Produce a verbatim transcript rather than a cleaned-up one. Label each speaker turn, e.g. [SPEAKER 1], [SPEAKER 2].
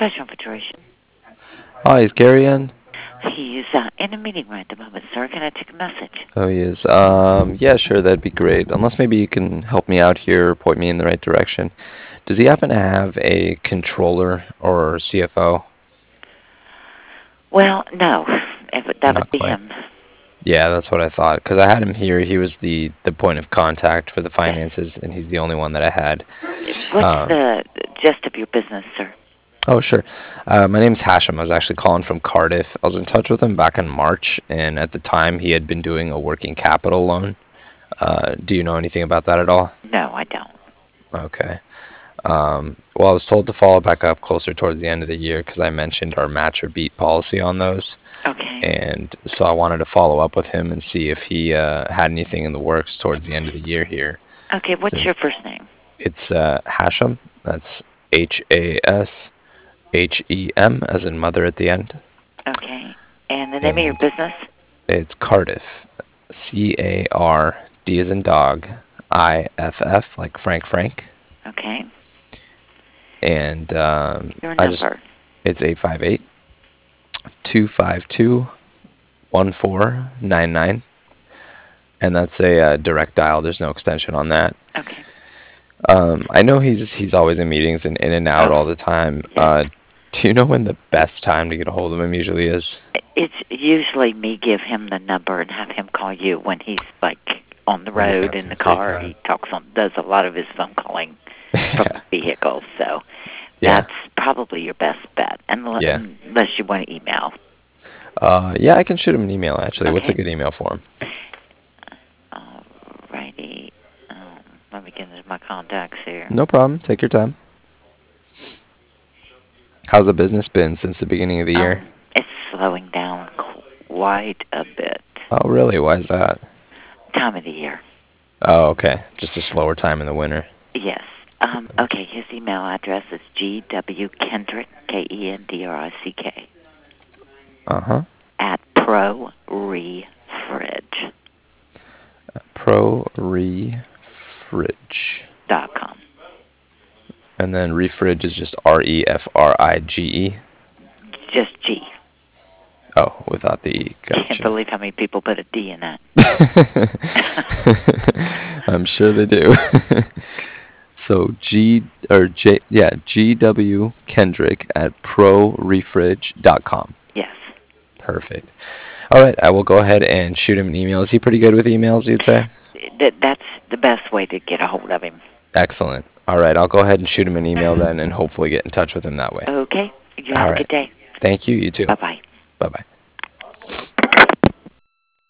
[SPEAKER 1] Professional Filtration.
[SPEAKER 2] Hi, is Gary in?
[SPEAKER 1] He's uh, in a meeting right at the moment, sir. Can I take a message?
[SPEAKER 2] Oh, he is. Um, yeah, sure, that'd be great. Unless maybe you can help me out here or point me in the right direction. Does he happen to have a controller or C F O?
[SPEAKER 1] Well, no. If that
[SPEAKER 2] Not
[SPEAKER 1] would be
[SPEAKER 2] quite.
[SPEAKER 1] him.
[SPEAKER 2] Yeah, that's what I thought. Because I had him here. He was the the point of contact for the
[SPEAKER 1] Yes.
[SPEAKER 2] finances, and he's the only one that I had.
[SPEAKER 1] What's
[SPEAKER 2] Um,
[SPEAKER 1] the gist of your business, sir?
[SPEAKER 2] oh, sure. Uh, my name's Hashem. I was actually calling from Cardiff. I was in touch with him back in March, and at the time he had been doing a working capital loan. Uh, do you know anything about that at all?
[SPEAKER 1] No, I don't.
[SPEAKER 2] Okay. Um, well, I was told to follow back up closer towards the end of the year because I mentioned our match or beat policy on those.
[SPEAKER 1] Okay.
[SPEAKER 2] And so I wanted to follow up with him and see if he uh, had anything in the works towards the end of the year here.
[SPEAKER 1] Okay, what's your
[SPEAKER 2] Since
[SPEAKER 1] first name?
[SPEAKER 2] it's uh, Hashem, that's H A S H E M as in mother at the end.
[SPEAKER 1] Okay. And the name of your
[SPEAKER 2] And
[SPEAKER 1] business?
[SPEAKER 2] it's Cardiff, C A R D as in dog, I F F, like Frank Frank.
[SPEAKER 1] Okay.
[SPEAKER 2] And um,
[SPEAKER 1] Your
[SPEAKER 2] I just,
[SPEAKER 1] number?
[SPEAKER 2] it's eight five eight, two five two, one four nine nine. And that's a uh, direct dial. There's no extension on that.
[SPEAKER 1] Okay.
[SPEAKER 2] Um, I know he's he's always in meetings and in and out
[SPEAKER 1] Oh,
[SPEAKER 2] all the time.
[SPEAKER 1] yes.
[SPEAKER 2] Uh, do you know when the best time to get a hold of him usually is?
[SPEAKER 1] It's usually me give him the number and have him call you when he's like on the
[SPEAKER 2] When he's
[SPEAKER 1] road
[SPEAKER 2] got
[SPEAKER 1] in
[SPEAKER 2] some
[SPEAKER 1] the
[SPEAKER 2] free
[SPEAKER 1] car.
[SPEAKER 2] time.
[SPEAKER 1] He talks on does a lot of his phone calling from
[SPEAKER 2] Yeah,
[SPEAKER 1] the vehicle, so
[SPEAKER 2] yeah,
[SPEAKER 1] that's probably your best bet,
[SPEAKER 2] yeah.
[SPEAKER 1] unle- unless you want to email.
[SPEAKER 2] Uh, yeah, I can shoot him an email actually. What's a
[SPEAKER 1] Okay.
[SPEAKER 2] good email for him?
[SPEAKER 1] Alrighty. Um, let me get into my contacts here.
[SPEAKER 2] No problem. Take your time. How's the business been since the beginning of the year?
[SPEAKER 1] Um, it's slowing down quite a bit.
[SPEAKER 2] Oh, really? Why is that?
[SPEAKER 1] Time of the year.
[SPEAKER 2] Oh, okay. Just a slower time in the winter.
[SPEAKER 1] Yes. Um, okay, his email address is G W Kendrick, K E N D R I C K,
[SPEAKER 2] Uh-huh.
[SPEAKER 1] at Pro Refridge.
[SPEAKER 2] Pro Refridge.
[SPEAKER 1] Dot com.
[SPEAKER 2] And then refridge is just R E F R I G E.
[SPEAKER 1] Just G.
[SPEAKER 2] Oh, without the E.
[SPEAKER 1] Can't
[SPEAKER 2] Gotcha.
[SPEAKER 1] believe how many people put a D in that.
[SPEAKER 2] I'm sure they do. So G or J yeah, G W Kendrick at pro refridge dot com.
[SPEAKER 1] Yes.
[SPEAKER 2] Perfect. All right, I will go ahead and shoot him an email. Is he pretty good with emails, you'd say?
[SPEAKER 1] That, that's the best way to get a hold of him.
[SPEAKER 2] Excellent. All right, I'll go ahead and shoot him an email then and hopefully get in touch with him that way.
[SPEAKER 1] Okay. You have
[SPEAKER 2] All
[SPEAKER 1] a
[SPEAKER 2] right.
[SPEAKER 1] good day.
[SPEAKER 2] Thank you. You too.
[SPEAKER 1] Bye-bye.
[SPEAKER 2] Bye-bye.